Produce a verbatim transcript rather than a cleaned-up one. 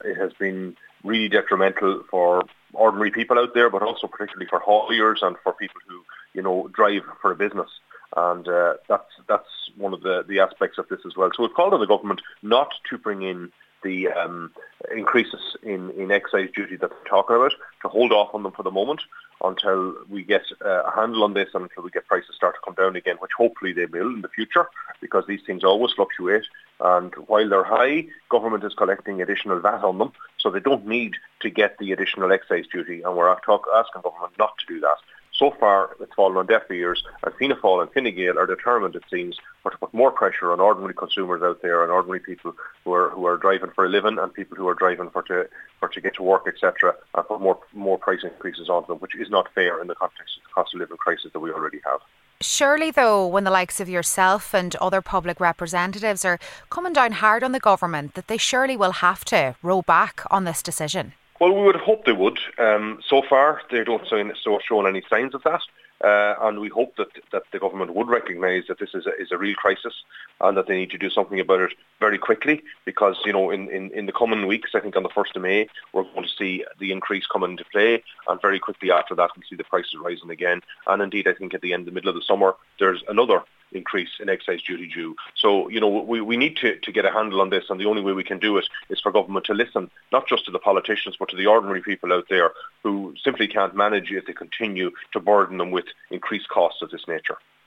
it has been really detrimental for ordinary people out there, but also particularly for hauliers and for people who, you know, drive for a business. And uh, that's that's one of the, the aspects of this as well. So we've called on the government not to bring in the um, increases in, in excise duty that they're talking about, to hold off on them for the moment until we get uh, a handle on this and until we get prices start to come down again, which hopefully they will in the future, because these things always fluctuate. And while they're high, government is collecting additional V A T on them, so they don't need to get the additional excise duty, and we're talk, asking government not to do that. So far, it's fallen on deaf ears, and Fianna Fáil and Fine Gael are determined, it seems, for to put more pressure on ordinary consumers out there and ordinary people who are who are driving for a living and people who are driving for to for to get to work, et cetera, and put more more price increases on them, which is not fair in the context of the cost of living crisis that we already have. Surely, though, when the likes of yourself and other public representatives are coming down hard on the government, that they surely will have to row back on this decision. Well, we would hope they would. Um, so far, they don't show any signs of that. Uh, and we hope that, that the government would recognise that this is a, is a real crisis and that they need to do something about it very quickly, because, you know, in, in, in the coming weeks, I think on the first of May, we're going to see the increase come into play, and very quickly after that we'll see the prices rising again. And indeed, I think at the end, the middle of the summer, there's another increase in excise duty due. So, you know, we, we need to, to get a handle on this, and the only way we can do it is for government to listen, not just to the politicians, but to the ordinary people out there who simply can't manage if they continue to burden them with increased costs of this nature.